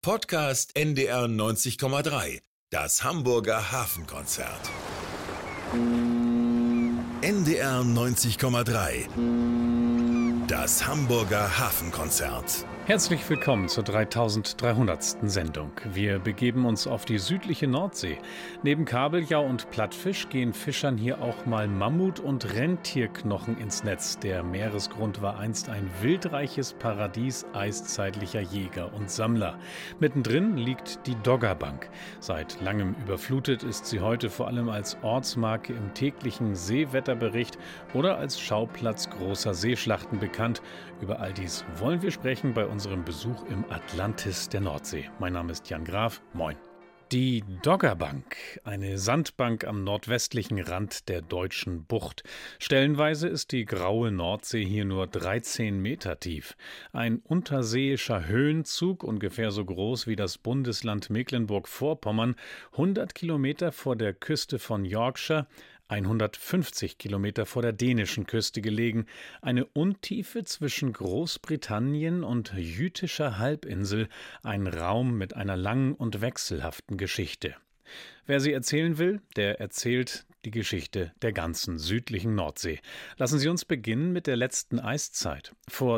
Podcast NDR 90,3. Das Hamburger Hafenkonzert. NDR 90,3. Das Hamburger Hafenkonzert. Herzlich willkommen zur 3300. Sendung. Wir begeben uns auf die südliche Nordsee. Neben Kabeljau und Plattfisch gehen Fischern hier auch mal Mammut- und Rentierknochen ins Netz. Der Meeresgrund war einst ein wildreiches Paradies eiszeitlicher Jäger und Sammler. Mittendrin liegt die Doggerbank. Seit langem überflutet ist sie heute vor allem als Ortsmarke im täglichen Seewetterbericht oder als Schauplatz großer Seeschlachten bekannt. Über all dies wollen wir sprechen bei unserem Besuch im Atlantis der Nordsee. Mein Name ist Jan Graf. Moin. Die Doggerbank, eine Sandbank am nordwestlichen Rand der Deutschen Bucht. Stellenweise ist die graue Nordsee hier nur 13 Meter tief. Ein unterseeischer Höhenzug, ungefähr so groß wie das Bundesland Mecklenburg-Vorpommern, 100 Kilometer vor der Küste von Yorkshire, 150 Kilometer vor der dänischen Küste gelegen, eine Untiefe zwischen Großbritannien und jütischer Halbinsel, ein Raum mit einer langen und wechselhaften Geschichte. Wer sie erzählen will, der erzählt die Geschichte der ganzen südlichen Nordsee. Lassen Sie uns beginnen mit der letzten Eiszeit. Vor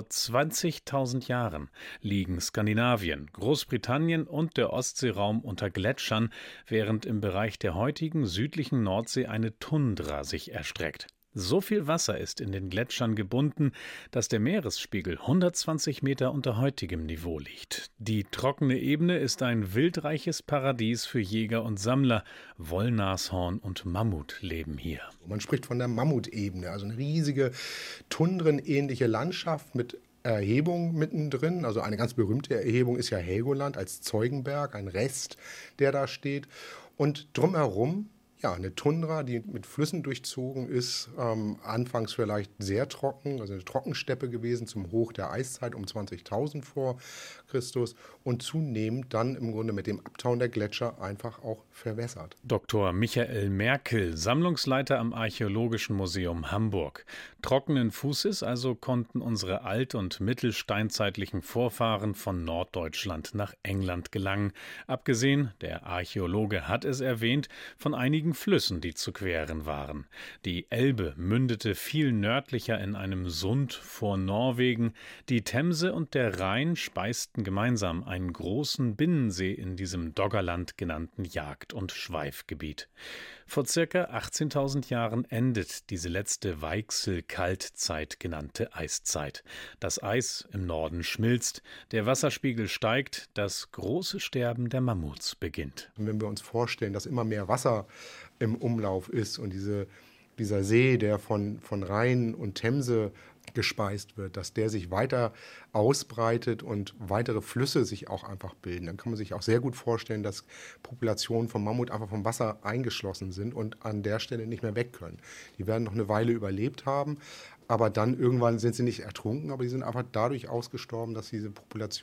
20.000 Jahren liegen Skandinavien, Großbritannien und der Ostseeraum unter Gletschern, während im Bereich der heutigen südlichen Nordsee eine Tundra sich erstreckt. So viel Wasser ist in den Gletschern gebunden, dass der Meeresspiegel 120 Meter unter heutigem Niveau liegt. Die trockene Ebene ist ein wildreiches Paradies für Jäger und Sammler. Wollnashorn und Mammut leben hier. Man spricht von der Mammutebene, also eine riesige tundrenähnliche Landschaft mit Erhebung mittendrin. Also eine ganz berühmte Erhebung ist ja Helgoland als Zeugenberg, ein Rest, der da steht. Und drumherum eine Tundra, die mit Flüssen durchzogen ist, anfangs vielleicht sehr trocken, also eine Trockensteppe gewesen zum Hoch der Eiszeit um 20.000 vor Christus und zunehmend dann im Grunde mit dem Abtauen der Gletscher einfach auch verwässert. Dr. Michael Merkel, Sammlungsleiter am Archäologischen Museum Hamburg. Trockenen Fußes also konnten unsere alt- und mittelsteinzeitlichen Vorfahren von Norddeutschland nach England gelangen. Abgesehen, der Archäologe hat es erwähnt, von einigen Flüssen, die zu queren waren. Die Elbe mündete viel nördlicher in einem Sund vor Norwegen. Die Themse und der Rhein speisten gemeinsam einen großen Binnensee in diesem Doggerland genannten Jagd- und Schweifgebiet. Vor circa 18.000 Jahren endet diese letzte Weichsel-Kaltzeit genannte Eiszeit. Das Eis im Norden schmilzt, der Wasserspiegel steigt, das große Sterben der Mammuts beginnt. Wenn wir uns vorstellen, dass immer mehr Wasser im Umlauf ist und dieser See, der von Rhein und Themse gespeist wird, dass der sich weiter ausbreitet und weitere Flüsse sich auch einfach bilden. Dann kann man sich auch sehr gut vorstellen, dass Populationen von Mammut einfach vom Wasser eingeschlossen sind und an der Stelle nicht mehr weg können. Die werden noch eine Weile überlebt haben, aber dann irgendwann sind sie nicht ertrunken, aber die sind einfach dadurch ausgestorben, dass diese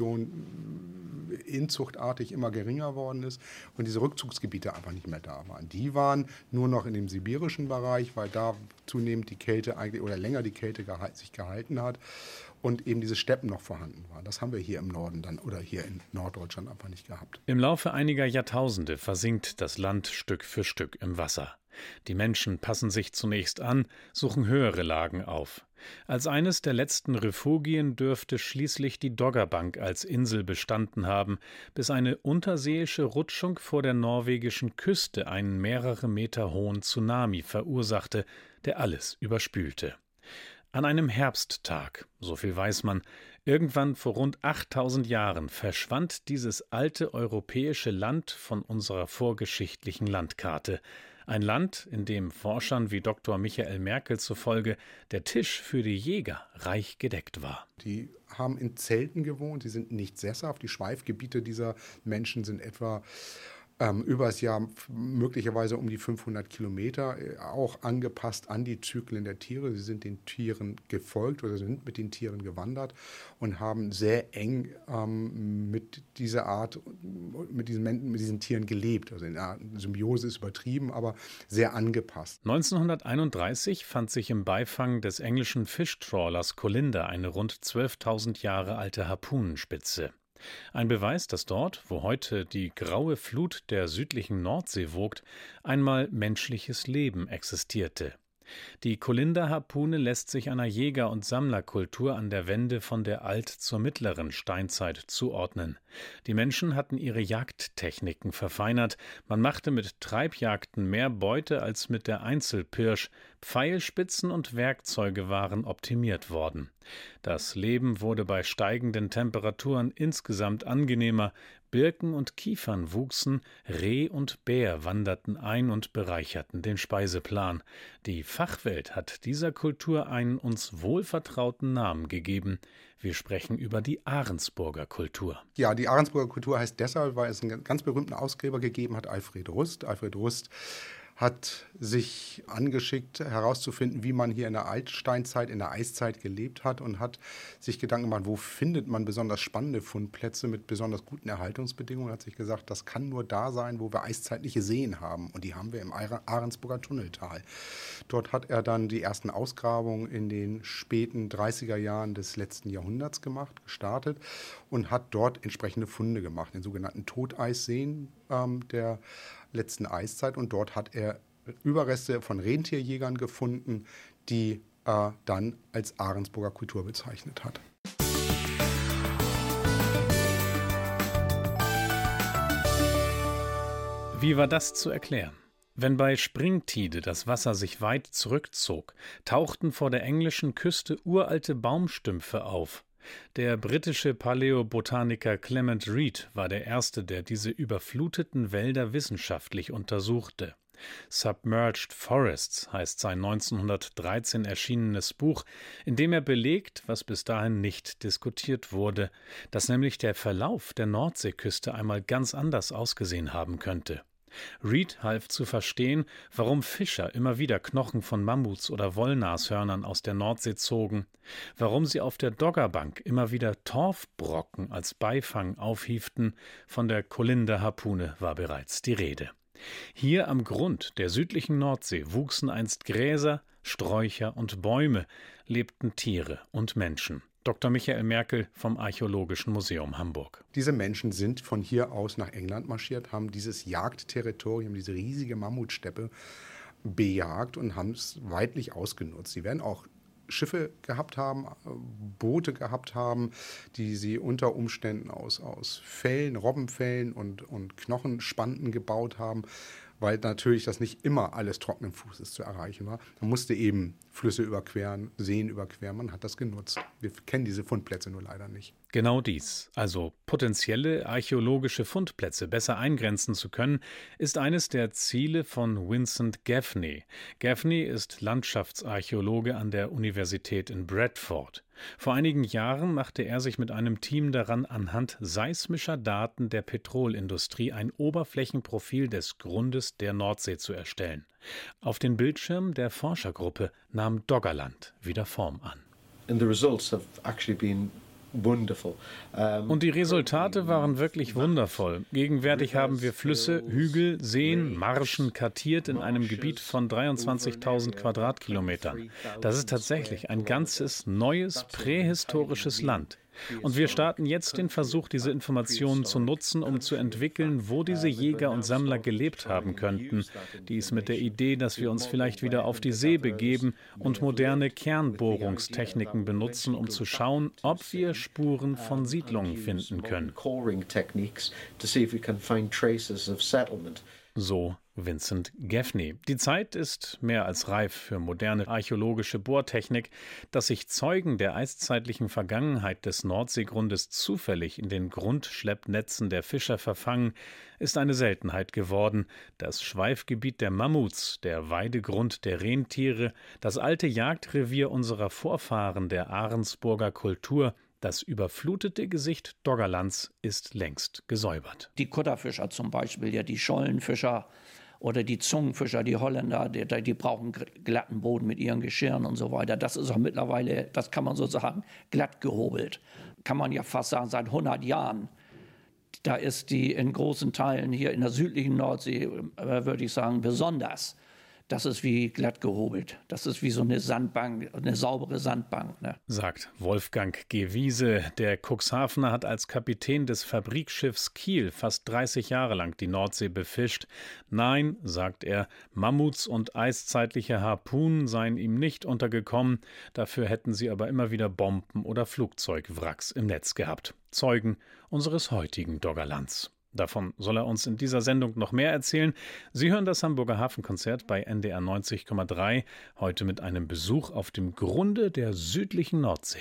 Population inzuchtartig immer geringer worden ist und diese Rückzugsgebiete einfach nicht mehr da waren. Die waren nur noch in dem sibirischen Bereich, weil da zunehmend die Kälte eigentlich oder länger die Kälte sich gehalten hat und eben diese Steppen noch vorhanden waren. Das haben wir hier im Norden dann oder hier in Norddeutschland einfach nicht gehabt. Im Laufe einiger Jahrtausende versinkt das Land Stück für Stück im Wasser. Die Menschen passen sich zunächst an, suchen höhere Lagen auf. Als eines der letzten Refugien dürfte schließlich die Doggerbank als Insel bestanden haben, bis eine unterseeische Rutschung vor der norwegischen Küste einen mehrere Meter hohen Tsunami verursachte, der alles überspülte. An einem Herbsttag, so viel weiß man, irgendwann vor rund 8.000 Jahren verschwand dieses alte europäische Land von unserer vorgeschichtlichen Landkarte. Ein Land, in dem Forschern wie Dr. Michael Merkel zufolge der Tisch für die Jäger reich gedeckt war. Die haben in Zelten gewohnt, sie sind nicht sesshaft. Die Schweifgebiete dieser Menschen sind etwa über das Jahr möglicherweise um die 500 Kilometer, auch angepasst an die Zyklen der Tiere. Sie sind den Tieren gefolgt oder sind mit den Tieren gewandert und haben sehr eng mit dieser Art, mit diesen Tieren gelebt. Also in einer Symbiose ist übertrieben, aber sehr angepasst. 1931 fand sich im Beifang des englischen Fischtrawlers Collinder eine rund 12.000 Jahre alte Harpunenspitze. Ein Beweis, dass dort, wo heute die graue Flut der südlichen Nordsee wogt, einmal menschliches Leben existierte. Die Kolinder-Harpune lässt sich einer Jäger- und Sammlerkultur an der Wende von der Alt- zur mittleren Steinzeit zuordnen. Die Menschen hatten ihre Jagdtechniken verfeinert. Man machte mit Treibjagden mehr Beute als mit der Einzelpirsch. Pfeilspitzen und Werkzeuge waren optimiert worden. Das Leben wurde bei steigenden Temperaturen insgesamt angenehmer. Birken und Kiefern wuchsen, Reh und Bär wanderten ein und bereicherten den Speiseplan. Die Fachwelt hat dieser Kultur einen uns wohlvertrauten Namen gegeben. Wir sprechen über die Ahrensburger Kultur. Ja, die Ahrensburger Kultur heißt deshalb, weil es einen ganz berühmten Ausgräber gegeben hat, Alfred Rust. Alfred Rust hat sich angeschickt, herauszufinden, wie man hier in der Altsteinzeit, in der Eiszeit gelebt hat und hat sich Gedanken gemacht, wo findet man besonders spannende Fundplätze mit besonders guten Erhaltungsbedingungen. Hat sich gesagt, das kann nur da sein, wo wir eiszeitliche Seen haben. Und die haben wir im Ahrensburger Tunneltal. Dort hat er dann die ersten Ausgrabungen in den späten 30er Jahren des letzten Jahrhunderts gestartet und hat dort entsprechende Funde gemacht, den sogenannten Toteisseen der letzten Eiszeit. Und dort hat er Überreste von Rentierjägern gefunden, die er dann als Ahrensburger Kultur bezeichnet hat. Wie war das zu erklären? Wenn bei Springtide das Wasser sich weit zurückzog, tauchten vor der englischen Küste uralte Baumstümpfe auf. Der britische Paläobotaniker Clement Reid war der Erste, der diese überfluteten Wälder wissenschaftlich untersuchte. Submerged Forests heißt sein 1913 erschienenes Buch, in dem er belegt, was bis dahin nicht diskutiert wurde, dass nämlich der Verlauf der Nordseeküste einmal ganz anders ausgesehen haben könnte. Reid half zu verstehen, warum Fischer immer wieder Knochen von Mammuts oder Wollnashörnern aus der Nordsee zogen, warum sie auf der Doggerbank immer wieder Torfbrocken als Beifang aufhieften, von der Kolinder-Harpune war bereits die Rede. Hier am Grund der südlichen Nordsee wuchsen einst Gräser, Sträucher und Bäume, lebten Tiere und Menschen. Dr. Michael Merkel vom Archäologischen Museum Hamburg. Diese Menschen sind von hier aus nach England marschiert, haben dieses Jagdterritorium, diese riesige Mammutsteppe bejagt und haben es weitlich ausgenutzt. Sie werden auch Schiffe gehabt haben, Boote gehabt haben, die sie unter Umständen aus Fellen, Robbenfellen und Knochenspanten gebaut haben, weil natürlich das nicht immer alles trockenen Fußes zu erreichen war. Man musste eben Flüsse überqueren, Seen überqueren, man hat das genutzt. Wir kennen diese Fundplätze nur leider nicht. Genau dies, also potenzielle archäologische Fundplätze besser eingrenzen zu können, ist eines der Ziele von Vincent Gaffney. Gaffney ist Landschaftsarchäologe an der Universität in Bradford. Vor einigen Jahren machte er sich mit einem Team daran, anhand seismischer Daten der Petrolindustrie ein Oberflächenprofil des Grundes der Nordsee zu erstellen. Auf den Bildschirmen der Forschergruppe nahm Doggerland wieder Form an. Und die Resultate waren wirklich wundervoll. Gegenwärtig haben wir Flüsse, Hügel, Seen, Marschen kartiert in einem Gebiet von 23.000 Quadratkilometern. Das ist tatsächlich ein ganzes, neues, prähistorisches Land. Und wir starten jetzt den Versuch, diese Informationen zu nutzen, um zu entwickeln, wo diese Jäger und Sammler gelebt haben könnten. Dies mit der Idee, dass wir uns vielleicht wieder auf die See begeben und moderne Kernbohrungstechniken benutzen, um zu schauen, ob wir Spuren von Siedlungen finden können. So Vincent Gaffney. Die Zeit ist mehr als reif für moderne archäologische Bohrtechnik. Dass sich Zeugen der eiszeitlichen Vergangenheit des Nordseegrundes zufällig in den Grundschleppnetzen der Fischer verfangen, ist eine Seltenheit geworden. Das Schweifgebiet der Mammuts, der Weidegrund der Rentiere, das alte Jagdrevier unserer Vorfahren der Ahrensburger Kultur, das überflutete Gesicht Doggerlands ist längst gesäubert. Die Kutterfischer zum Beispiel, ja, die Schollenfischer oder die Zungenfischer, die Holländer, die brauchen glatten Boden mit ihren Geschirren und so weiter. Das ist auch mittlerweile, das kann man so sagen, glatt gehobelt. Kann man ja fast sagen, seit 100 Jahren. Da ist die in großen Teilen hier in der südlichen Nordsee, würde ich sagen, besonders das ist wie glatt gehobelt. Das ist wie so eine Sandbank, eine saubere Sandbank. Ne? Sagt Wolfgang G. Wiese. Der Cuxhavener hat als Kapitän des Fabrikschiffs Kiel fast 30 Jahre lang die Nordsee befischt. Nein, sagt er, Mammuts und eiszeitliche Harpunen seien ihm nicht untergekommen. Dafür hätten sie aber immer wieder Bomben oder Flugzeugwracks im Netz gehabt. Zeugen unseres heutigen Doggerlands. Davon soll er uns in dieser Sendung noch mehr erzählen. Sie hören das Hamburger Hafenkonzert bei NDR 90,3, heute mit einem Besuch auf dem Grunde der südlichen Nordsee.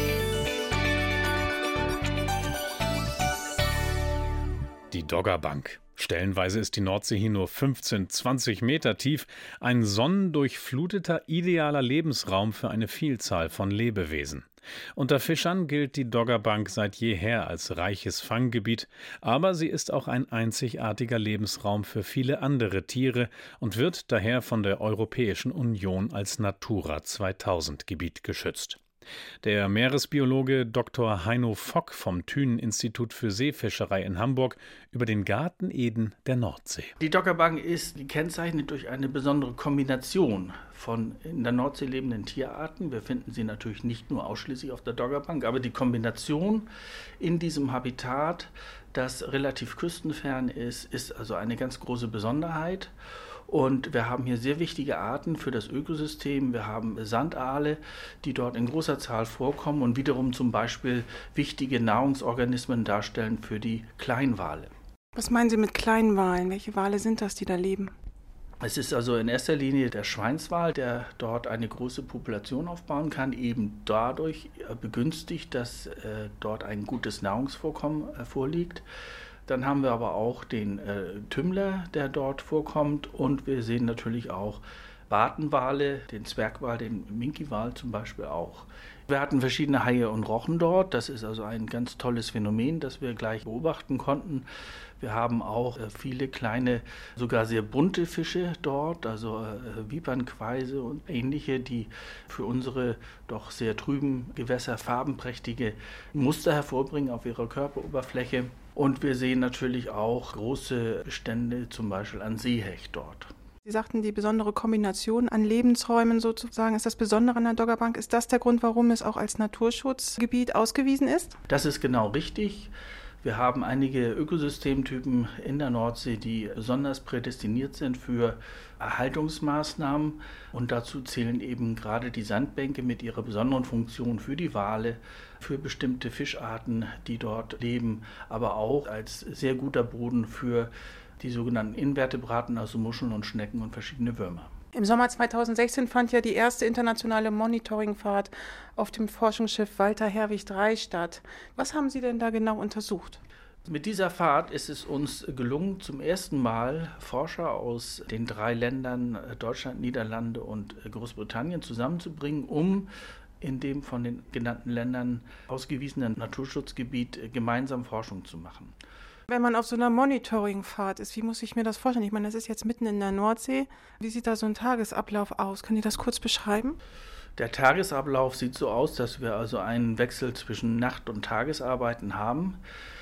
Die Doggerbank. Stellenweise ist die Nordsee hier nur 15, 20 Meter tief. Ein sonnendurchfluteter, idealer Lebensraum für eine Vielzahl von Lebewesen. Unter Fischern gilt die Doggerbank seit jeher als reiches Fanggebiet, aber sie ist auch ein einzigartiger Lebensraum für viele andere Tiere und wird daher von der Europäischen Union als Natura 2000-Gebiet geschützt. Der Meeresbiologe Dr. Heino Fock vom Thünen-Institut für Seefischerei in Hamburg über den Garten Eden der Nordsee. Die Doggerbank ist gekennzeichnet durch eine besondere Kombination von in der Nordsee lebenden Tierarten. Wir finden sie natürlich nicht nur ausschließlich auf der Doggerbank, aber die Kombination in diesem Habitat, das relativ küstenfern ist also eine ganz große Besonderheit. Und wir haben hier sehr wichtige Arten für das Ökosystem. Wir haben Sandaale, die dort in großer Zahl vorkommen und wiederum zum Beispiel wichtige Nahrungsorganismen darstellen für die Kleinwale. Was meinen Sie mit kleinen Walen? Welche Wale sind das, die da leben? Es ist also in erster Linie der Schweinswal, der dort eine große Population aufbauen kann, eben dadurch begünstigt, dass dort ein gutes Nahrungsvorkommen vorliegt. Dann haben wir aber auch den Tümmler, der dort vorkommt, und wir sehen natürlich auch Bartenwale, den Zwergwal, den Minkiwal zum Beispiel auch. Wir hatten verschiedene Haie und Rochen dort. Das ist also ein ganz tolles Phänomen, das wir gleich beobachten konnten. Wir haben auch viele kleine, sogar sehr bunte Fische dort, also Vipernqueise und ähnliche, die für unsere doch sehr trüben Gewässer farbenprächtige Muster hervorbringen auf ihrer Körperoberfläche. Und wir sehen natürlich auch große Bestände, zum Beispiel an Seehecht dort. Sie sagten, die besondere Kombination an Lebensräumen sozusagen ist das Besondere an der Doggerbank. Ist das der Grund, warum es auch als Naturschutzgebiet ausgewiesen ist? Das ist genau richtig. Wir haben einige Ökosystemtypen in der Nordsee, die besonders prädestiniert sind für Erhaltungsmaßnahmen. Und dazu zählen eben gerade die Sandbänke mit ihrer besonderen Funktion für die Wale, für bestimmte Fischarten, die dort leben, aber auch als sehr guter Boden für die sogenannten Invertebraten, also Muscheln und Schnecken und verschiedene Würmer. Im Sommer 2016 fand ja die erste internationale Monitoringfahrt auf dem Forschungsschiff Walter Herwig 3 statt. Was haben Sie denn da genau untersucht? Mit dieser Fahrt ist es uns gelungen, zum ersten Mal Forscher aus den 3 Ländern Deutschland, Niederlande und Großbritannien zusammenzubringen, um in dem von den genannten Ländern ausgewiesenen Naturschutzgebiet gemeinsam Forschung zu machen. Wenn man auf so einer Monitoringfahrt ist, wie muss ich mir das vorstellen? Ich meine, das ist jetzt mitten in der Nordsee. Wie sieht da so ein Tagesablauf aus? Können Sie das kurz beschreiben? Der Tagesablauf sieht so aus, dass wir also einen Wechsel zwischen Nacht- und Tagesarbeiten haben.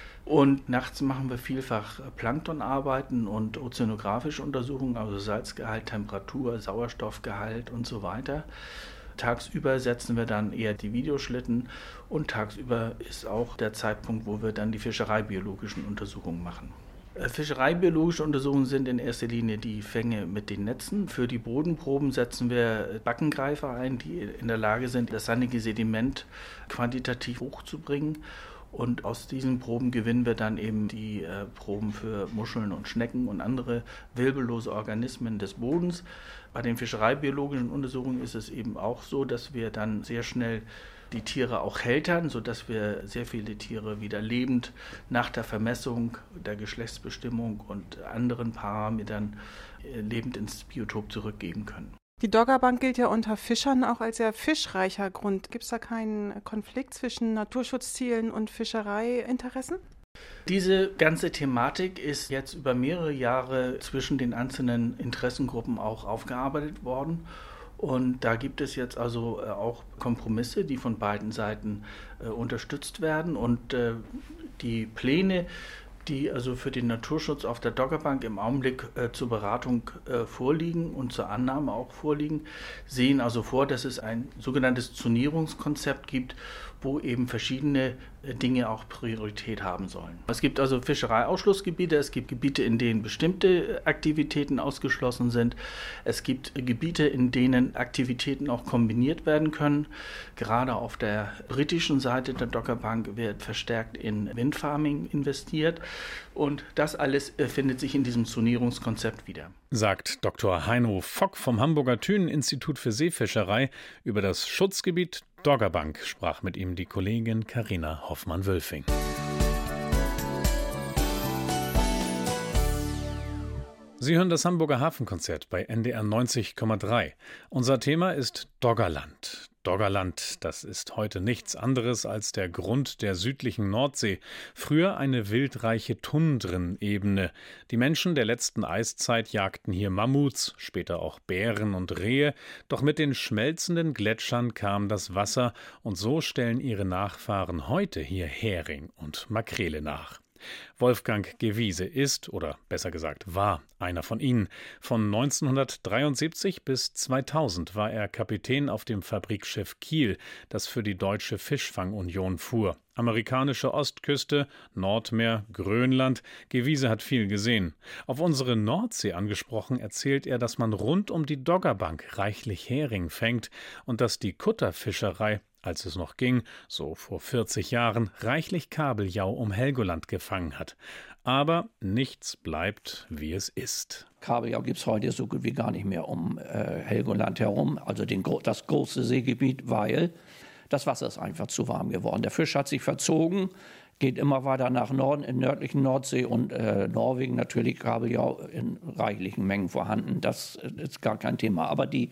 Und nachts machen wir vielfach Planktonarbeiten und ozeanografische Untersuchungen, also Salzgehalt, Temperatur, Sauerstoffgehalt und so weiter. Tagsüber setzen wir dann eher die Videoschlitten und tagsüber ist auch der Zeitpunkt, wo wir dann die fischereibiologischen Untersuchungen machen. Fischereibiologische Untersuchungen sind in erster Linie die Fänge mit den Netzen. Für die Bodenproben setzen wir Backengreifer ein, die in der Lage sind, das sandige Sediment quantitativ hochzubringen. Und aus diesen Proben gewinnen wir dann eben die Proben für Muscheln und Schnecken und andere wirbellose Organismen des Bodens. Bei den fischereibiologischen Untersuchungen ist es eben auch so, dass wir dann sehr schnell die Tiere auch hältern, sodass wir sehr viele Tiere wieder lebend nach der Vermessung, der Geschlechtsbestimmung und anderen Parametern lebend ins Biotop zurückgeben können. Die Doggerbank gilt ja unter Fischern auch als sehr fischreicher Grund. Gibt es da keinen Konflikt zwischen Naturschutzzielen und Fischereiinteressen? Diese ganze Thematik ist jetzt über mehrere Jahre zwischen den einzelnen Interessengruppen auch aufgearbeitet worden. Und da gibt es jetzt also auch Kompromisse, die von beiden Seiten unterstützt werden. Und die Pläne die also für den Naturschutz auf der Doggerbank im Augenblick zur Beratung vorliegen und zur Annahme auch vorliegen, sehen also vor, dass es ein sogenanntes Zonierungskonzept gibt, wo eben verschiedene Dinge auch Priorität haben sollen. Es gibt also Fischereiausschlussgebiete, es gibt Gebiete, in denen bestimmte Aktivitäten ausgeschlossen sind, es gibt Gebiete, in denen Aktivitäten auch kombiniert werden können. Gerade auf der britischen Seite der Doggerbank wird verstärkt in Windfarming investiert und das alles findet sich in diesem Zonierungskonzept wieder. Sagt Dr. Heino Fock vom Hamburger Thünen-Institut für Seefischerei über das Schutzgebiet Doggerbank, sprach mit ihm die Kollegin Carina Hoffmann-Wölfing. Sie hören das Hamburger Hafenkonzert bei NDR 90,3. Unser Thema ist Doggerland. Doggerland, das ist heute nichts anderes als der Grund der südlichen Nordsee. Früher eine wildreiche Tundrenebene. Die Menschen der letzten Eiszeit jagten hier Mammuts, später auch Bären und Rehe. Doch mit den schmelzenden Gletschern kam das Wasser und so stellen ihre Nachfahren heute hier Hering und Makrele nach. Wolfgang Gewiese ist, oder besser gesagt war, einer von ihnen. Von 1973 bis 2000 war er Kapitän auf dem Fabrikschiff Kiel, das für die Deutsche Fischfangunion fuhr. Amerikanische Ostküste, Nordmeer, Grönland. Gewiese hat viel gesehen. Auf unsere Nordsee angesprochen, erzählt er, dass man rund um die Doggerbank reichlich Hering fängt und dass die Kutterfischerei, als es noch ging, so vor 40 Jahren, reichlich Kabeljau um Helgoland gefangen hat. Aber nichts bleibt, wie es ist. Kabeljau gibt es heute so gut wie gar nicht mehr um Helgoland herum, also das große Seegebiet, weil das Wasser ist einfach zu warm geworden. Der Fisch hat sich verzogen, geht immer weiter nach Norden, in nördlichen Nordsee und Norwegen natürlich Kabeljau in reichlichen Mengen vorhanden. Das ist gar kein Thema. Aber die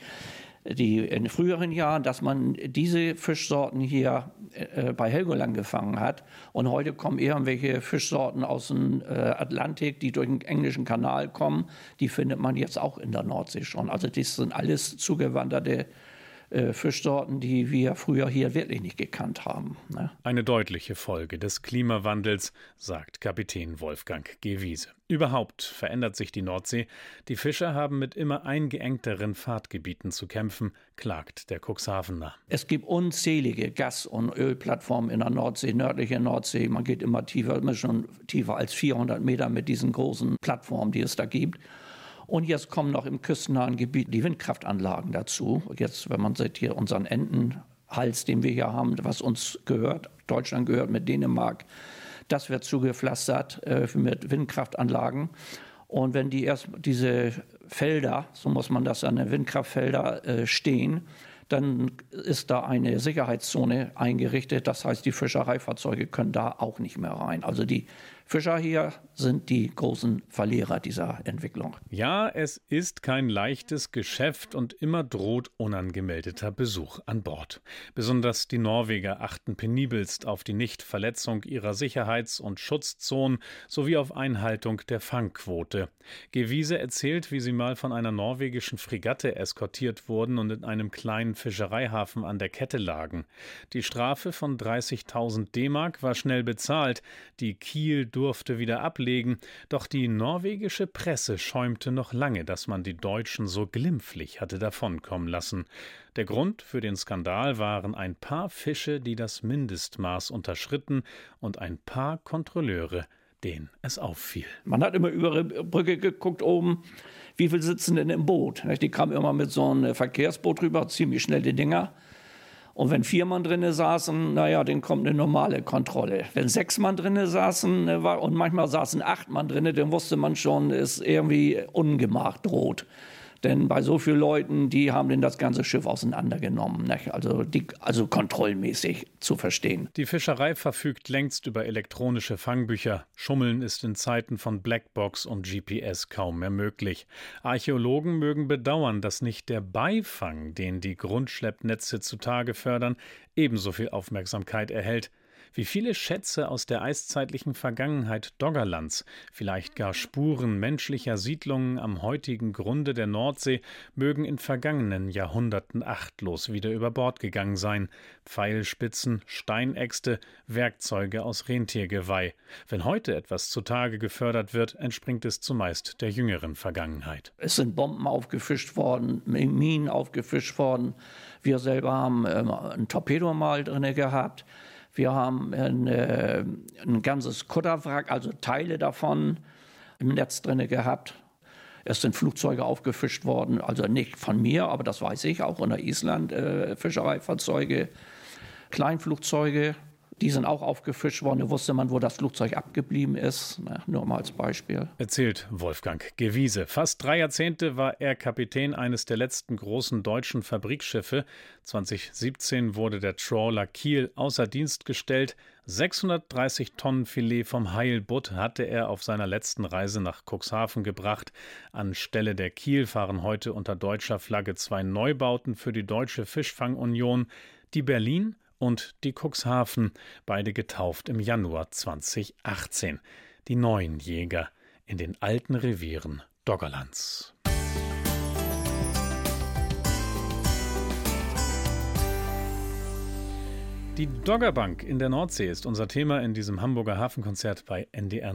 in früheren Jahren, dass man diese Fischsorten hier bei Helgoland gefangen hat. Und heute kommen irgendwelche Fischsorten aus dem Atlantik, die durch den englischen Kanal kommen. Die findet man jetzt auch in der Nordsee schon. Also das sind alles zugewanderte Fischsorten, die wir früher hier wirklich nicht gekannt haben. Ne? Eine deutliche Folge des Klimawandels, sagt Kapitän Wolfgang Gewiese. Überhaupt verändert sich die Nordsee. Die Fischer haben mit immer eingeengteren Fahrtgebieten zu kämpfen, klagt der Cuxhavener. Es gibt unzählige Gas- und Ölplattformen in der Nordsee, nördliche Nordsee. Man geht immer tiefer, schon tiefer als 400 Meter mit diesen großen Plattformen, die es da gibt. Und jetzt kommen noch im küstennahen Gebiet die Windkraftanlagen dazu. Jetzt, wenn man sieht, hier unseren Entenhals, den wir hier haben, was uns gehört, Deutschland gehört mit Dänemark, das wird zugepflastert mit Windkraftanlagen. Und wenn diese Felder, so muss man das sagen, Windkraftfelder stehen, dann ist da eine Sicherheitszone eingerichtet. Das heißt, die Fischereifahrzeuge können da auch nicht mehr rein. Also die Fischer hier sind die großen Verlierer dieser Entwicklung. Ja, es ist kein leichtes Geschäft und immer droht unangemeldeter Besuch an Bord. Besonders die Norweger achten penibelst auf die Nichtverletzung ihrer Sicherheits- und Schutzzonen sowie auf Einhaltung der Fangquote. Gewiese erzählt, wie sie mal von einer norwegischen Fregatte eskortiert wurden und in einem kleinen Fischereihafen an der Kette lagen. Die Strafe von 30.000 D-Mark war schnell bezahlt. Die Kiel durfte wieder ablegen, doch die norwegische Presse schäumte noch lange, dass man die Deutschen so glimpflich hatte davonkommen lassen. Der Grund für den Skandal waren ein paar Fische, die das Mindestmaß unterschritten, und ein paar Kontrolleure, denen es auffiel. Man hat immer über die Brücke geguckt oben, wie viele sitzen denn im Boot? Die kamen immer mit so einem Verkehrsboot rüber, ziemlich schnell die Dinger. Und wenn 4 Mann drin saßen, dann kommt eine normale Kontrolle. Wenn 6 Mann drin saßen und manchmal saßen 8 Mann drin, dann wusste man schon, es ist irgendwie Ungemach droht. Denn bei so vielen Leuten, die haben denn das ganze Schiff auseinandergenommen. Nicht? Also kontrollmäßig zu verstehen. Die Fischerei verfügt längst über elektronische Fangbücher. Schummeln ist in Zeiten von Blackbox und GPS kaum mehr möglich. Archäologen mögen bedauern, dass nicht der Beifang, den die Grundschleppnetze zutage fördern, ebenso viel Aufmerksamkeit erhält. Wie viele Schätze aus der eiszeitlichen Vergangenheit Doggerlands, vielleicht gar Spuren menschlicher Siedlungen am heutigen Grunde der Nordsee, mögen in vergangenen Jahrhunderten achtlos wieder über Bord gegangen sein. Pfeilspitzen, Steinäxte, Werkzeuge aus Rentiergeweih. Wenn heute etwas zutage gefördert wird, entspringt es zumeist der jüngeren Vergangenheit. Es sind Bomben aufgefischt worden, Minen aufgefischt worden. Wir selber haben ein Torpedo mal drin gehabt. Wir haben ein ganzes Kutterwrack, also Teile davon, im Netz drin gehabt. Es sind Flugzeuge aufgefischt worden, also nicht von mir, aber das weiß ich, auch in der Island, Fischereifahrzeuge, Kleinflugzeuge. Die sind auch aufgefischt worden. Da wusste man, wo das Flugzeug abgeblieben ist. Nur mal als Beispiel. Erzählt Wolfgang Gewiese. Fast 3 Jahrzehnte war er Kapitän eines der letzten großen deutschen Fabrikschiffe. 2017 wurde der Trawler Kiel außer Dienst gestellt. 630 Tonnen Filet vom Heilbutt hatte er auf seiner letzten Reise nach Cuxhaven gebracht. Anstelle der Kiel fahren heute unter deutscher Flagge 2 Neubauten für die Deutsche Fischfangunion, die Berlin und die Cuxhaven, beide getauft im Januar 2018. Die neuen Jäger in den alten Revieren Doggerlands. Die Doggerbank in der Nordsee ist unser Thema in diesem Hamburger Hafenkonzert bei NDR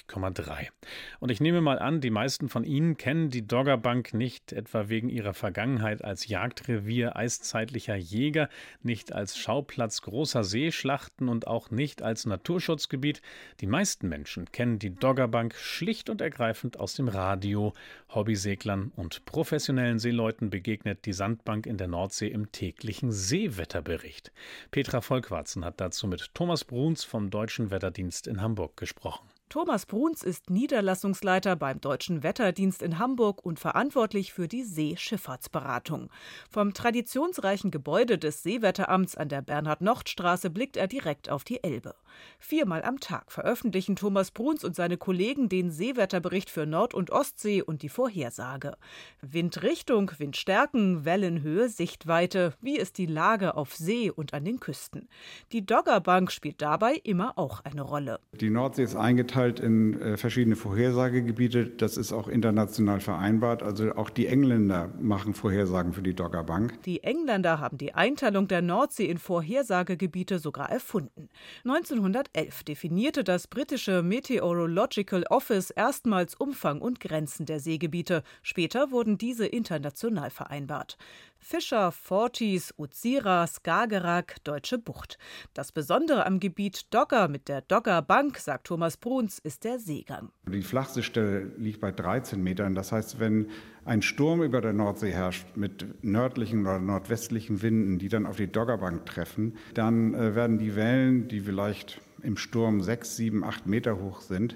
90,3. Und ich nehme mal an, die meisten von Ihnen kennen die Doggerbank nicht etwa wegen ihrer Vergangenheit als Jagdrevier eiszeitlicher Jäger, nicht als Schauplatz großer Seeschlachten und auch nicht als Naturschutzgebiet. Die meisten Menschen kennen die Doggerbank schlicht und ergreifend aus dem Radio. Hobbyseglern und professionellen Seeleuten begegnet die Sandbank in der Nordsee im täglichen Seewetterbericht. Petra Volkwarzen hat dazu mit Thomas Bruns vom Deutschen Wetterdienst in Hamburg gesprochen. Thomas Bruns ist Niederlassungsleiter beim Deutschen Wetterdienst in Hamburg und verantwortlich für die Seeschifffahrtsberatung. Vom traditionsreichen Gebäude des Seewetteramts an der Bernhard-Nocht-Straße blickt er direkt auf die Elbe. 4-mal am Tag veröffentlichen Thomas Bruns und seine Kollegen den Seewetterbericht für Nord- und Ostsee und die Vorhersage. Windrichtung, Windstärken, Wellenhöhe, Sichtweite, wie ist die Lage auf See und an den Küsten. Die Doggerbank spielt dabei immer auch eine Rolle. Die Nordsee ist eingeteilt in verschiedene Vorhersagegebiete. Das ist auch international vereinbart. Also auch die Engländer machen Vorhersagen für die Doggerbank. Die Engländer haben die Einteilung der Nordsee in Vorhersagegebiete sogar erfunden. 1911 definierte das britische Meteorological Office erstmals Umfang und Grenzen der Seegebiete. Später wurden diese international vereinbart. Fischer, Forties, Utsira, Skagerrak, Deutsche Bucht. Das Besondere am Gebiet Dogger mit der Doggerbank, sagt Thomas Bruns, ist der Seegang. Die flachste Stelle liegt bei 13 Metern. Das heißt, wenn ein Sturm über der Nordsee herrscht mit nördlichen oder nordwestlichen Winden, die dann auf die Doggerbank treffen, dann werden die Wellen, die vielleicht im Sturm 6, 7, 8 Meter hoch sind,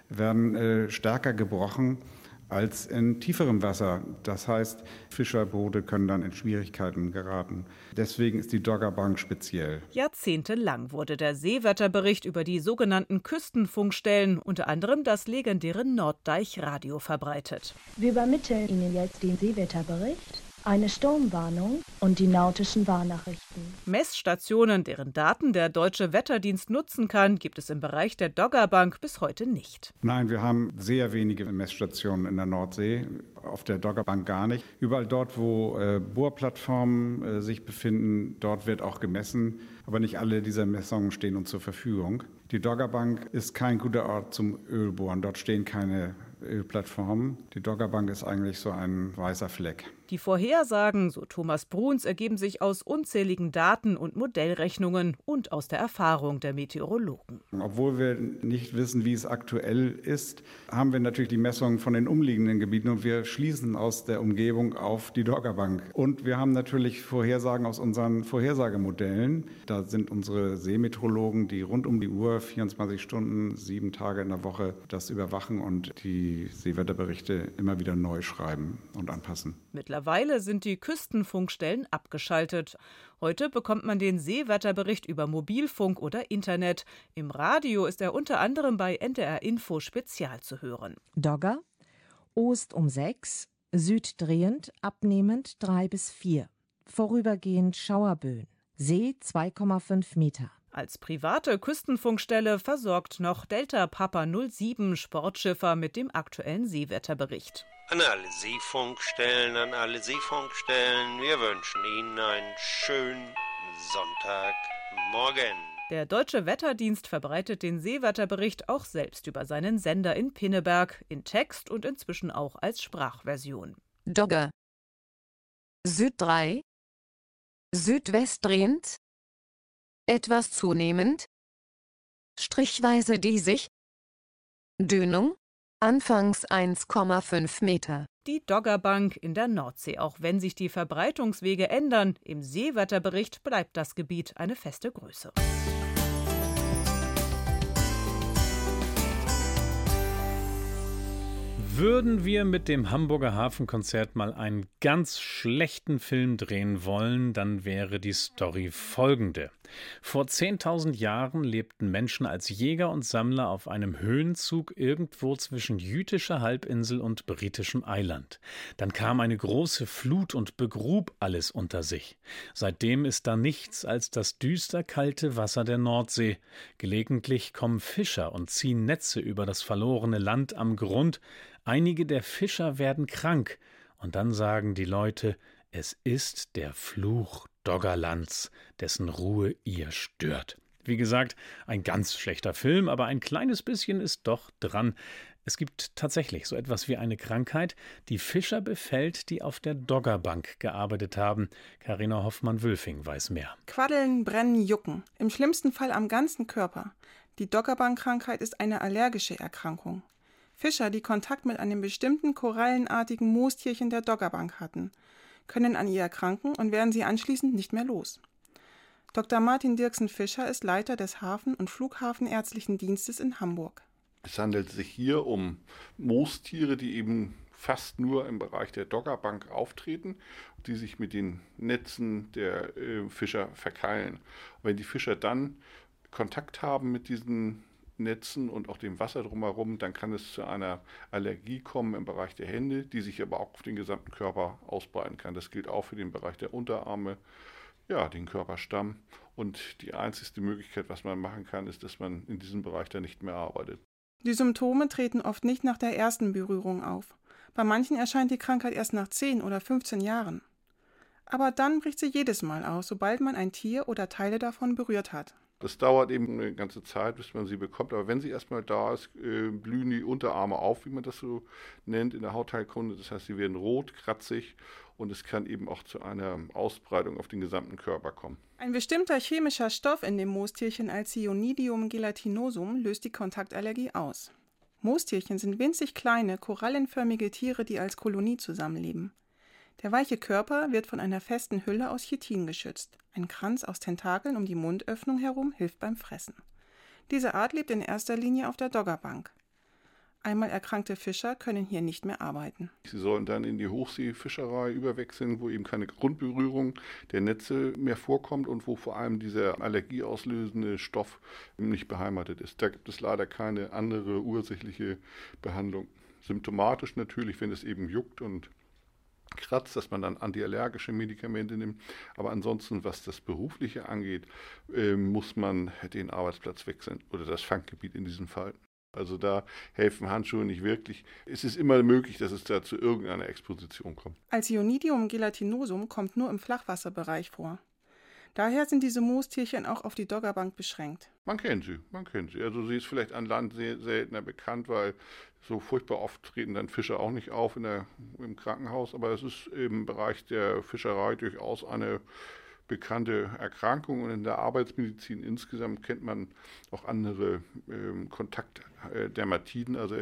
werden stärker gebrochen als in tieferem Wasser. Das heißt, Fischerboote können dann in Schwierigkeiten geraten. Deswegen ist die Doggerbank speziell. Jahrzehntelang wurde der Seewetterbericht über die sogenannten Küstenfunkstellen, unter anderem das legendäre Norddeich-Radio, verbreitet. Wir übermitteln Ihnen jetzt den Seewetterbericht, eine Sturmwarnung und die nautischen Warnnachrichten. Messstationen, deren Daten der Deutsche Wetterdienst nutzen kann, gibt es im Bereich der Doggerbank bis heute nicht. Nein, wir haben sehr wenige Messstationen in der Nordsee, auf der Doggerbank gar nicht. Überall dort, wo Bohrplattformen sich befinden, dort wird auch gemessen. Aber nicht alle dieser Messungen stehen uns zur Verfügung. Die Doggerbank ist kein guter Ort zum Ölbohren. Dort stehen keine Ölplattformen. Die Doggerbank ist eigentlich so ein weißer Fleck. Die Vorhersagen, so Thomas Bruns, ergeben sich aus unzähligen Daten und Modellrechnungen und aus der Erfahrung der Meteorologen. Obwohl wir nicht wissen, wie es aktuell ist, haben wir natürlich die Messungen von den umliegenden Gebieten und wir schließen aus der Umgebung auf die Doggerbank. Und wir haben natürlich Vorhersagen aus unseren Vorhersagemodellen. Da sind unsere Seemeteorologen, die rund um die Uhr, 24 Stunden, 7 Tage in der Woche das überwachen und die Seewetterberichte immer wieder neu schreiben und anpassen. Mittlerweile sind die Küstenfunkstellen abgeschaltet. Heute bekommt man den Seewetterbericht über Mobilfunk oder Internet. Im Radio ist er unter anderem bei NDR Info Spezial zu hören. Dogger, Ost um 6, süddrehend, abnehmend 3 bis 4. Vorübergehend Schauerböen. See 2,5 Meter. Als private Küstenfunkstelle versorgt noch Delta Papa 07 Sportschiffer mit dem aktuellen Seewetterbericht. An alle Seefunkstellen, wir wünschen Ihnen einen schönen Sonntagmorgen. Der Deutsche Wetterdienst verbreitet den Seewetterbericht auch selbst über seinen Sender in Pinneberg, in Text und inzwischen auch als Sprachversion. Dogger. Süd 3. Südwest drehend. Etwas zunehmend. Strichweise diesig. Dünung. Anfangs 1,5 Meter. Die Doggerbank in der Nordsee. Auch wenn sich die Verbreitungswege ändern, im Seewetterbericht bleibt das Gebiet eine feste Größe. Würden wir mit dem Hamburger Hafenkonzert mal einen ganz schlechten Film drehen wollen, dann wäre die Story folgende. Vor 10.000 Jahren lebten Menschen als Jäger und Sammler auf einem Höhenzug irgendwo zwischen jütischer Halbinsel und britischem Eiland. Dann kam eine große Flut und begrub alles unter sich. Seitdem ist da nichts als das düster kalte Wasser der Nordsee. Gelegentlich kommen Fischer und ziehen Netze über das verlorene Land am Grund. Einige der Fischer werden krank und dann sagen die Leute, es ist der Fluch Doggerlands, dessen Ruhe ihr stört. Wie gesagt, ein ganz schlechter Film, aber ein kleines bisschen ist doch dran. Es gibt tatsächlich so etwas wie eine Krankheit, die Fischer befällt, die auf der Doggerbank gearbeitet haben. Carina Hoffmann-Wülfing weiß mehr. Quaddeln, brennen, jucken. Im schlimmsten Fall am ganzen Körper. Die Doggerbank-Krankheit ist eine allergische Erkrankung. Fischer, die Kontakt mit einem bestimmten korallenartigen Moostierchen der Doggerbank hatten, können an ihr erkranken und werden sie anschließend nicht mehr los. Dr. Martin Dirksen-Fischer ist Leiter des Hafen- und Flughafenärztlichen Dienstes in Hamburg. Es handelt sich hier um Moostiere, die eben fast nur im Bereich der Doggerbank auftreten, die sich mit den Netzen der Fischer verkeilen. Wenn die Fischer dann Kontakt haben mit diesen Netzen und auch dem Wasser drumherum, dann kann es zu einer Allergie kommen im Bereich der Hände, die sich aber auch auf den gesamten Körper ausbreiten kann. Das gilt auch für den Bereich der Unterarme, ja, den Körperstamm. Und die einzige Möglichkeit, was man machen kann, ist, dass man in diesem Bereich dann nicht mehr arbeitet. Die Symptome treten oft nicht nach der ersten Berührung auf. Bei manchen erscheint die Krankheit erst nach 10 oder 15 Jahren. Aber dann bricht sie jedes Mal aus, sobald man ein Tier oder Teile davon berührt hat. Das dauert eben eine ganze Zeit, bis man sie bekommt. Aber wenn sie erstmal da ist, blühen die Unterarme auf, wie man das so nennt in der Hautheilkunde. Das heißt, sie werden rot, kratzig und es kann eben auch zu einer Ausbreitung auf den gesamten Körper kommen. Ein bestimmter chemischer Stoff in dem Moostierchen Alcyonidium gelatinosum löst die Kontaktallergie aus. Moostierchen sind winzig kleine, korallenförmige Tiere, die als Kolonie zusammenleben. Der weiche Körper wird von einer festen Hülle aus Chitin geschützt. Ein Kranz aus Tentakeln um die Mundöffnung herum hilft beim Fressen. Diese Art lebt in erster Linie auf der Doggerbank. Einmal erkrankte Fischer können hier nicht mehr arbeiten. Sie sollen dann in die Hochseefischerei überwechseln, wo eben keine Grundberührung der Netze mehr vorkommt und wo vor allem dieser allergieauslösende Stoff nicht beheimatet ist. Da gibt es leider keine andere ursächliche Behandlung. Symptomatisch natürlich, wenn es eben juckt und kratzt, dass man dann antiallergische Medikamente nimmt. Aber ansonsten, was das Berufliche angeht, muss man den Arbeitsplatz wechseln oder das Fanggebiet in diesem Fall. Also da helfen Handschuhe nicht wirklich. Es ist immer möglich, dass es da zu irgendeiner Exposition kommt. Alcyonidium gelatinosum kommt nur im Flachwasserbereich vor. Daher sind diese Moostierchen auch auf die Doggerbank beschränkt. Man kennt sie. Also sie ist vielleicht an Land sehr seltener bekannt, weil so furchtbar oft treten dann Fische auch nicht auf im Krankenhaus. Aber es ist im Bereich der Fischerei durchaus eine bekannte Erkrankung. Und in der Arbeitsmedizin insgesamt kennt man auch andere Kontaktdermatiden, also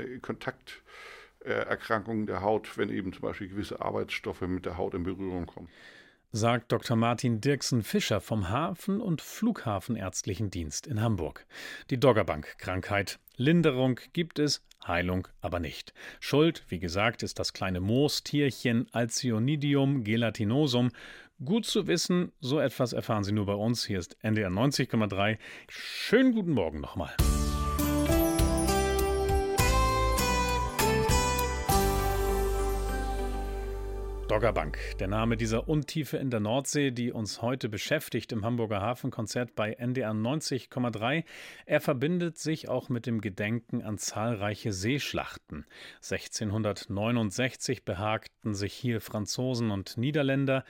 Kontakterkrankungen der Haut, wenn eben zum Beispiel gewisse Arbeitsstoffe mit der Haut in Berührung kommen. Sagt Dr. Martin Dirksen-Fischer vom Hafen- und Flughafenärztlichen Dienst in Hamburg. Die Doggerbank-Krankheit. Linderung gibt es, Heilung aber nicht. Schuld, wie gesagt, ist das kleine Moostierchen Alcyonidium gelatinosum. Gut zu wissen, so etwas erfahren Sie nur bei uns. Hier ist NDR 90,3. Schönen guten Morgen nochmal. Doggerbank, der Name dieser Untiefe in der Nordsee, die uns heute beschäftigt im Hamburger Hafenkonzert bei NDR 90,3. Er verbindet sich auch mit dem Gedenken an zahlreiche Seeschlachten. 1669 behagten sich hier Franzosen und Niederländer,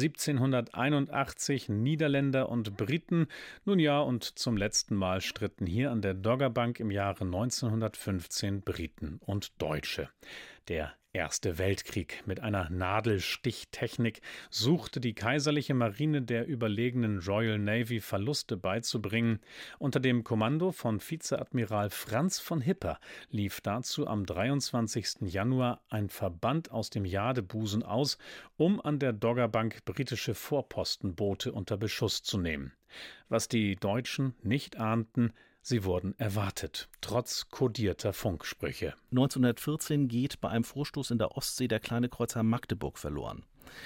1781 Niederländer und Briten. Nun ja, und zum letzten Mal stritten hier an der Doggerbank im Jahre 1915 Briten und Deutsche. Der Erste Weltkrieg. Mit einer Nadelstichtechnik suchte die kaiserliche Marine der überlegenen Royal Navy Verluste beizubringen. Unter dem Kommando von Vizeadmiral Franz von Hipper lief dazu am 23. Januar ein Verband aus dem Jadebusen aus, um an der Doggerbank britische Vorpostenboote unter Beschuss zu nehmen. Was die Deutschen nicht ahnten: sie wurden erwartet, trotz kodierter Funksprüche. 1914 geht bei einem Vorstoß in der Ostsee der kleine Kreuzer Magdeburg verloren.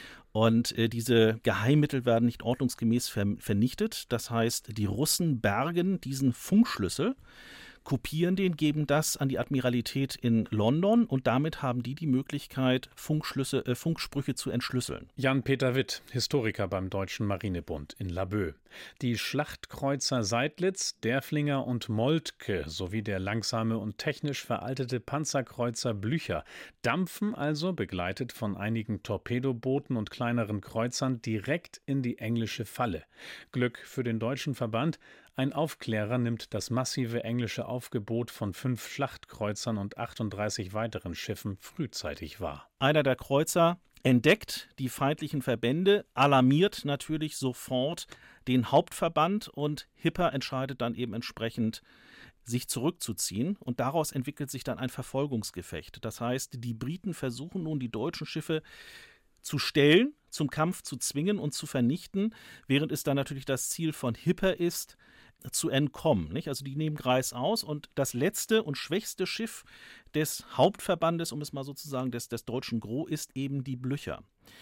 Und diese Geheimmittel werden nicht ordnungsgemäß vernichtet. Das heißt, die Russen bergen diesen Funkschlüssel, kopieren den, geben das an die Admiralität in London und damit haben die Möglichkeit, Funksprüche zu entschlüsseln. Jan-Peter Witt, Historiker beim Deutschen Marinebund in Laboe. Die Schlachtkreuzer Seydlitz, Derfflinger und Moltke sowie der langsame und technisch veraltete Panzerkreuzer Blücher dampfen also, begleitet von einigen Torpedobooten und kleineren Kreuzern, direkt in die englische Falle. Glück für den deutschen Verband: ein Aufklärer nimmt das massive englische Aufgebot von 5 Schlachtkreuzern und 38 weiteren Schiffen frühzeitig wahr. Einer der Kreuzer entdeckt die feindlichen Verbände, alarmiert natürlich sofort den Hauptverband und Hipper entscheidet dann eben entsprechend, sich zurückzuziehen. Und daraus entwickelt sich dann ein Verfolgungsgefecht. Das heißt, die Briten versuchen nun, die deutschen Schiffe zu stellen, zum Kampf zu zwingen und zu vernichten, während es dann natürlich das Ziel von Hipper ist, zu entkommen. Nicht? Also die nehmen Greiz aus und das letzte und schwächste Schiff des Hauptverbandes, um es mal sozusagen des deutschen Gros, ist eben die Blücher.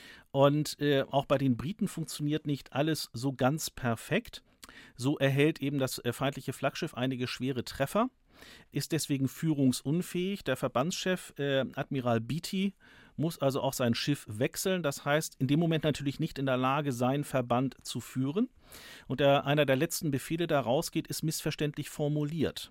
Und auch bei den Briten funktioniert nicht alles so ganz perfekt. So erhält eben das feindliche Flaggschiff einige schwere Treffer, ist deswegen führungsunfähig. Der Verbandschef Admiral Beatty muss also auch sein Schiff wechseln. Das heißt, in dem Moment natürlich nicht in der Lage, seinen Verband zu führen. Und einer der letzten Befehle, der rausgeht, ist missverständlich formuliert.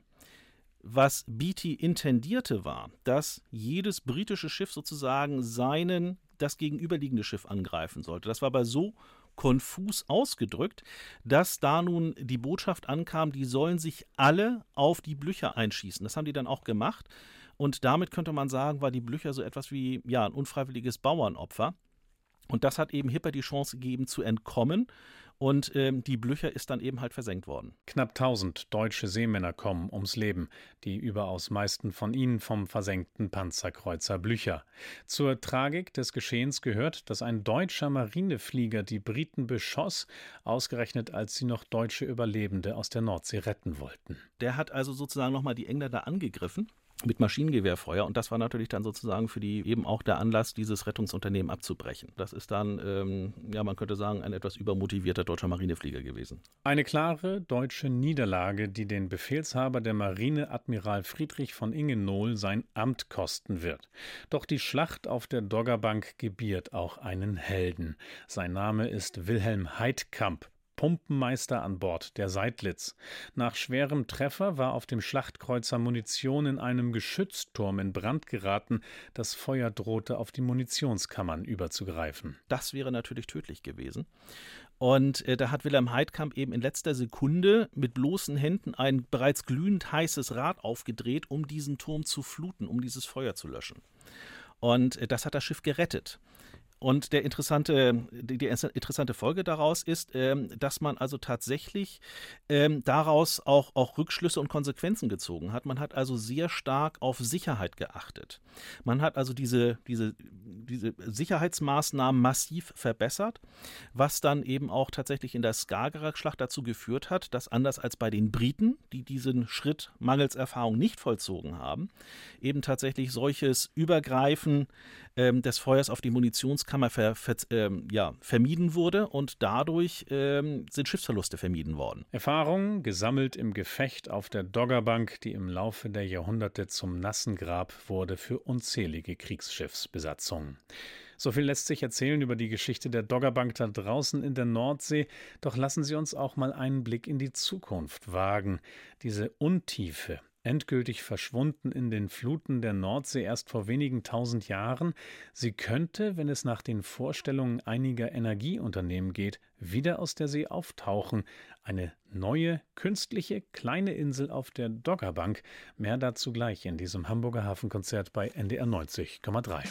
Was Beatty intendierte, war, dass jedes britische Schiff sozusagen das gegenüberliegende Schiff angreifen sollte. Das war aber so konfus ausgedrückt, dass da nun die Botschaft ankam, die sollen sich alle auf die Blücher einschießen. Das haben die dann auch gemacht. Und damit könnte man sagen, war die Blücher so etwas wie ein unfreiwilliges Bauernopfer. Und das hat eben Hipper die Chance gegeben, zu entkommen. Und die Blücher ist dann eben halt versenkt worden. Knapp 1000 deutsche Seemänner kommen ums Leben, die überaus meisten von ihnen vom versenkten Panzerkreuzer Blücher. Zur Tragik des Geschehens gehört, dass ein deutscher Marineflieger die Briten beschoss, ausgerechnet als sie noch deutsche Überlebende aus der Nordsee retten wollten. Der hat also sozusagen nochmal die Engländer angegriffen mit Maschinengewehrfeuer und das war natürlich dann sozusagen für die eben auch der Anlass, dieses Rettungsunternehmen abzubrechen. Das ist dann, man könnte sagen, ein etwas übermotivierter deutscher Marineflieger gewesen. Eine klare deutsche Niederlage, die den Befehlshaber der Marine, Admiral Friedrich von Ingenohl, sein Amt kosten wird. Doch die Schlacht auf der Doggerbank gebiert auch einen Helden. Sein Name ist Wilhelm Heidkamp, Pumpenmeister an Bord der Seydlitz. Nach schwerem Treffer war auf dem Schlachtkreuzer Munition in einem Geschützturm in Brand geraten. Das Feuer drohte, auf die Munitionskammern überzugreifen. Das wäre natürlich tödlich gewesen. Und da hat Wilhelm Heidkamp eben in letzter Sekunde mit bloßen Händen ein bereits glühend heißes Rad aufgedreht, um diesen Turm zu fluten, um dieses Feuer zu löschen. Und das hat das Schiff gerettet. Und die interessante Folge daraus ist, dass man also tatsächlich daraus auch Rückschlüsse und Konsequenzen gezogen hat. Man hat also sehr stark auf Sicherheit geachtet. Man hat also diese Sicherheitsmaßnahmen massiv verbessert, was dann eben auch tatsächlich in der Skagerrak-Schlacht dazu geführt hat, dass anders als bei den Briten, die diesen Schritt mangels Erfahrung nicht vollzogen haben, eben tatsächlich solches Übergreifen des Feuers auf die Munitionskammern Gaskammer vermieden wurde und dadurch sind Schiffsverluste vermieden worden. Erfahrungen gesammelt im Gefecht auf der Doggerbank, die im Laufe der Jahrhunderte zum nassen Grab wurde für unzählige Kriegsschiffsbesatzungen. So viel lässt sich erzählen über die Geschichte der Doggerbank da draußen in der Nordsee. Doch lassen Sie uns auch mal einen Blick in die Zukunft wagen. Diese Untiefe, endgültig verschwunden in den Fluten der Nordsee erst vor wenigen tausend Jahren. Sie könnte, wenn es nach den Vorstellungen einiger Energieunternehmen geht, wieder aus der See auftauchen. Eine neue, künstliche, kleine Insel auf der Doggerbank. Mehr dazu gleich in diesem Hamburger Hafenkonzert bei NDR 90,3.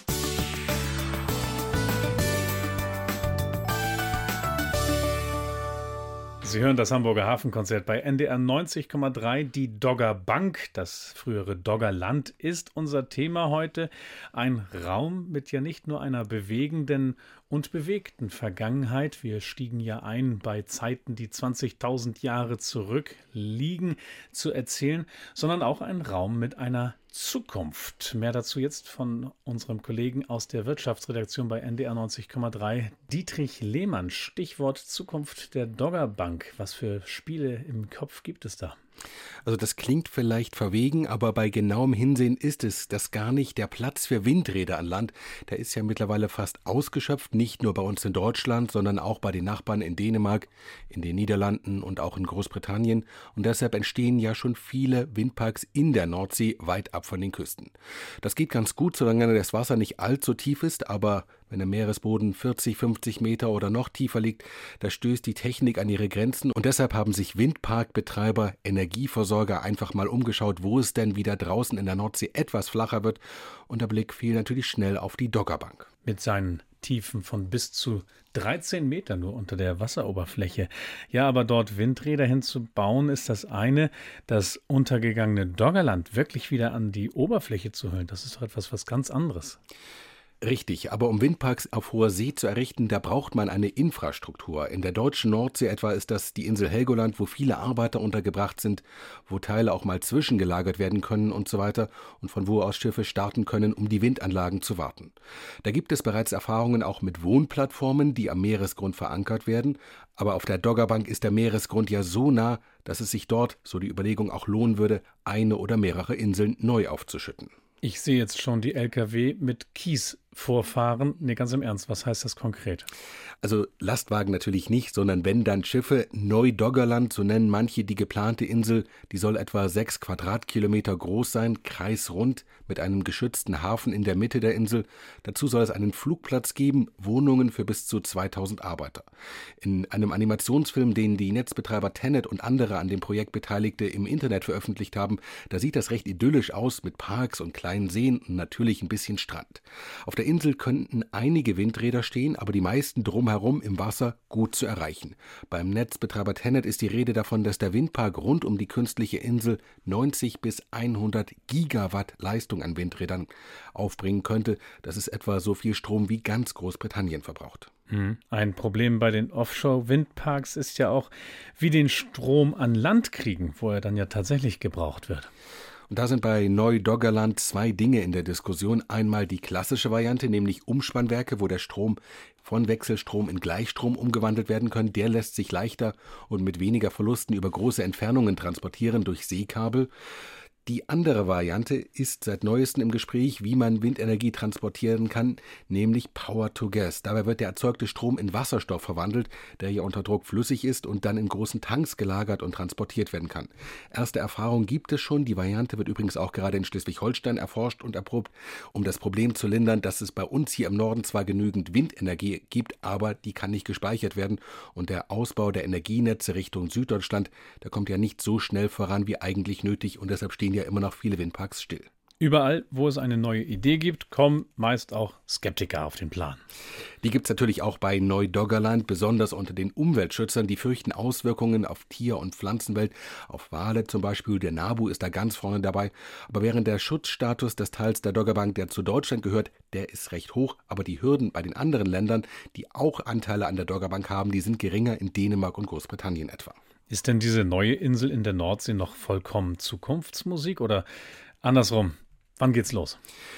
Sie hören das Hamburger Hafenkonzert bei NDR 90,3. Die Doggerbank, das frühere Doggerland, ist unser Thema heute. Ein Raum mit ja nicht nur einer bewegenden und bewegten Vergangenheit. Wir stiegen ja ein bei Zeiten, die 20.000 Jahre zurückliegen, zu erzählen, sondern auch ein Raum mit einer Zukunft. Mehr dazu jetzt von unserem Kollegen aus der Wirtschaftsredaktion bei NDR 90,3, Dietrich Lehmann. Stichwort Zukunft der Doggerbank. Was für Spiele im Kopf gibt es da? Also das klingt vielleicht verwegen, aber bei genauem Hinsehen ist es das gar nicht. Der Platz für Windräder an Land, der ist ja mittlerweile fast ausgeschöpft, nicht nur bei uns in Deutschland, sondern auch bei den Nachbarn in Dänemark, in den Niederlanden und auch in Großbritannien. Und deshalb entstehen ja schon viele Windparks in der Nordsee, weit ab von den Küsten. Das geht ganz gut, solange das Wasser nicht allzu tief ist, aber wenn der Meeresboden 40, 50 Meter oder noch tiefer liegt, da stößt die Technik an ihre Grenzen. Und deshalb haben sich Windparkbetreiber, Energieversorger einfach mal umgeschaut, wo es denn wieder draußen in der Nordsee etwas flacher wird. Und der Blick fiel natürlich schnell auf die Doggerbank. Mit seinen Tiefen von bis zu 13 Meter nur unter der Wasseroberfläche. Ja, aber dort Windräder hinzubauen ist das eine. Das untergegangene Doggerland wirklich wieder an die Oberfläche zu holen, das ist doch etwas was ganz anderes. Richtig, aber um Windparks auf hoher See zu errichten, da braucht man eine Infrastruktur. In der deutschen Nordsee etwa ist das die Insel Helgoland, wo viele Arbeiter untergebracht sind, wo Teile auch mal zwischengelagert werden können und so weiter und von wo aus Schiffe starten können, um die Windanlagen zu warten. Da gibt es bereits Erfahrungen auch mit Wohnplattformen, die am Meeresgrund verankert werden. Aber auf der Doggerbank ist der Meeresgrund ja so nah, dass es sich dort, so die Überlegung, auch lohnen würde, eine oder mehrere Inseln neu aufzuschütten. Ich sehe jetzt schon die LKW mit Kies vorfahren. Nee, ganz im Ernst, was heißt das konkret? Also Lastwagen natürlich nicht, sondern wenn dann Schiffe. Neu-Doggerland, so nennen manche die geplante Insel, die soll etwa 6 Quadratkilometer groß sein, kreisrund, mit einem geschützten Hafen in der Mitte der Insel. Dazu soll es einen Flugplatz geben, Wohnungen für bis zu 2000 Arbeiter. In einem Animationsfilm, den die Netzbetreiber Tenet und andere an dem Projekt Beteiligte im Internet veröffentlicht haben, da sieht das recht idyllisch aus mit Parks und kleinen Seen und natürlich ein bisschen Strand. Auf der Insel könnten einige Windräder stehen, aber die meisten drumherum im Wasser gut zu erreichen. Beim Netzbetreiber Tenet ist die Rede davon, dass der Windpark rund um die künstliche Insel 90 bis 100 Gigawatt Leistung an Windrädern aufbringen könnte. Das ist etwa so viel Strom, wie ganz Großbritannien verbraucht. Ein Problem bei den Offshore-Windparks ist ja auch, wie den Strom an Land kriegen, wo er dann ja tatsächlich gebraucht wird. Und da sind bei Neu-Doggerland 2 Dinge in der Diskussion. Einmal die klassische Variante, nämlich Umspannwerke, wo der Strom von Wechselstrom in Gleichstrom umgewandelt werden kann. Der lässt sich leichter und mit weniger Verlusten über große Entfernungen transportieren durch Seekabel. Die andere Variante ist seit neuestem im Gespräch, wie man Windenergie transportieren kann, nämlich Power to Gas. Dabei wird der erzeugte Strom in Wasserstoff verwandelt, der ja unter Druck flüssig ist und dann in großen Tanks gelagert und transportiert werden kann. Erste Erfahrung gibt es schon. Die Variante wird übrigens auch gerade in Schleswig-Holstein erforscht und erprobt, um das Problem zu lindern, dass es bei uns hier im Norden zwar genügend Windenergie gibt, aber die kann nicht gespeichert werden. Und der Ausbau der Energienetze Richtung Süddeutschland, der kommt ja nicht so schnell voran wie eigentlich nötig und deshalb stehen ja immer noch viele Windparks still. Überall, wo es eine neue Idee gibt, kommen meist auch Skeptiker auf den Plan. Die gibt es natürlich auch bei Neu-Doggerland, besonders unter den Umweltschützern. Die fürchten Auswirkungen auf Tier- und Pflanzenwelt, auf Wale zum Beispiel. Der NABU ist da ganz vorne dabei. Aber während der Schutzstatus des Teils der Doggerbank, der zu Deutschland gehört, der ist recht hoch. Aber die Hürden bei den anderen Ländern, die auch Anteile an der Doggerbank haben, die sind geringer, in Dänemark und Großbritannien etwa. Ist denn diese neue Insel in der Nordsee noch vollkommen Zukunftsmusik oder andersrum? Wann geht's los?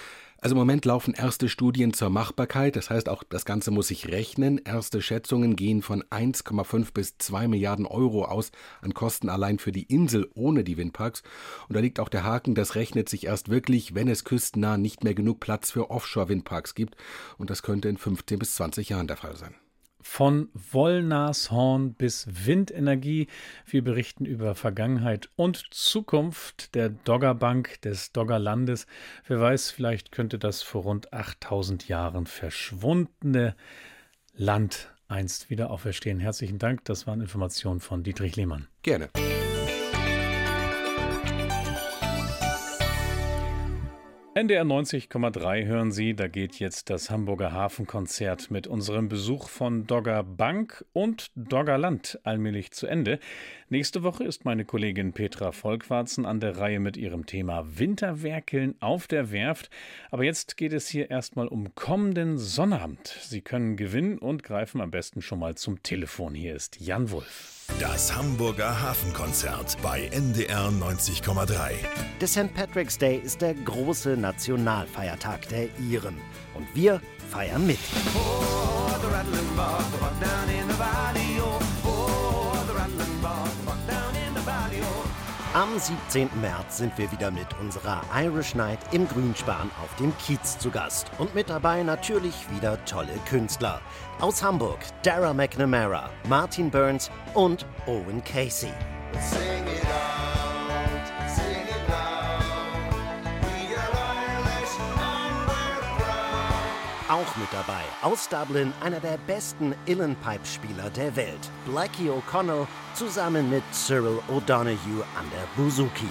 Also im Moment laufen erste Studien zur Machbarkeit, das heißt auch, das Ganze muss sich rechnen. Erste Schätzungen gehen von 1,5 bis 2 Milliarden Euro aus an Kosten allein für die Insel ohne die Windparks. Und da liegt auch der Haken, das rechnet sich erst wirklich, wenn es küstennah nicht mehr genug Platz für Offshore-Windparks gibt. Und das könnte in 15 bis 20 Jahren der Fall sein. Von Wollnashorn bis Windenergie. Wir berichten über Vergangenheit und Zukunft der Doggerbank, des Doggerlandes. Wer weiß, vielleicht könnte das vor rund 8000 Jahren verschwundene Land einst wieder auferstehen. Herzlichen Dank. Das waren Informationen von Dietrich Lehmann. Gerne. NDR 90,3 hören Sie, da geht jetzt das Hamburger Hafenkonzert mit unserem Besuch von Doggerbank und Doggerland allmählich zu Ende. Nächste Woche ist meine Kollegin Petra Volkwarzen an der Reihe mit ihrem Thema Winterwerkeln auf der Werft. Aber jetzt geht es hier erstmal um kommenden Sonnabend. Sie können gewinnen und greifen am besten schon mal zum Telefon. Hier ist Jan Wulff. Das Hamburger Hafenkonzert bei NDR 90,3. Der St. Patrick's Day ist der große Nationalfeiertag der Iren. Und wir feiern mit. Am 17. März sind wir wieder mit unserer Irish Night im Grünspan auf dem Kiez zu Gast. Und mit dabei natürlich wieder tolle Künstler. Aus Hamburg Dara McNamara, Martin Burns und Owen Casey. Auch mit dabei aus Dublin einer der besten Uilleann-Pipe-Spieler der Welt, Blackie O'Connell, zusammen mit Cyril O'Donoghue an der Bouzouki.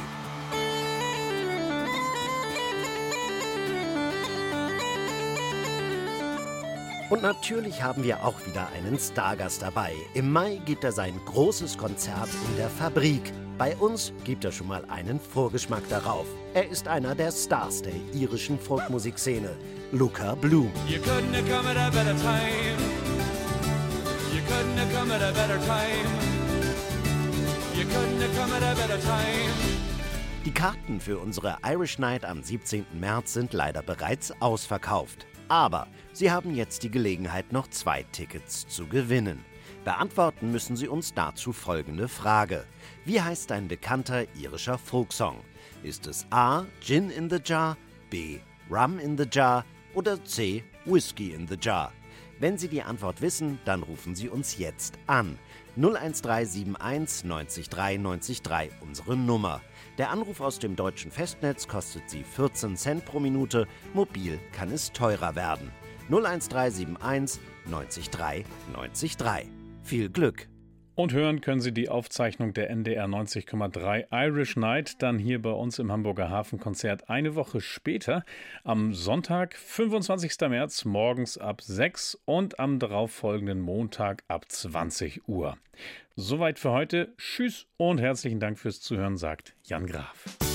Und natürlich haben wir auch wieder einen Stargast dabei. Im Mai gibt er sein großes Konzert in der Fabrik. Bei uns gibt er schon mal einen Vorgeschmack darauf. Er ist einer der Stars der irischen Folkmusikszene, Luca Bloom. You couldn't have come at a better time. You couldn't have come at a better time. You couldn't have come at a better time. Die Karten für unsere Irish Night am 17. März sind leider bereits ausverkauft. Aber Sie haben jetzt die Gelegenheit, noch 2 Tickets zu gewinnen. Beantworten müssen Sie uns dazu folgende Frage. Wie heißt ein bekannter irischer Folksong? Ist es A. Gin in the Jar, B. Rum in the Jar oder C. Whiskey in the Jar? Wenn Sie die Antwort wissen, dann rufen Sie uns jetzt an. 01371 90 3 90 3, unsere Nummer. Der Anruf aus dem deutschen Festnetz kostet Sie 14 Cent pro Minute, mobil kann es teurer werden. 01371 90 3 90 3. Viel Glück! Und hören können Sie die Aufzeichnung der NDR 90,3 Irish Night dann hier bei uns im Hamburger Hafenkonzert eine Woche später, am Sonntag, 25. März, morgens ab 6 und am darauffolgenden Montag ab 20 Uhr. Soweit für heute. Tschüss und herzlichen Dank fürs Zuhören, sagt Jan Graf.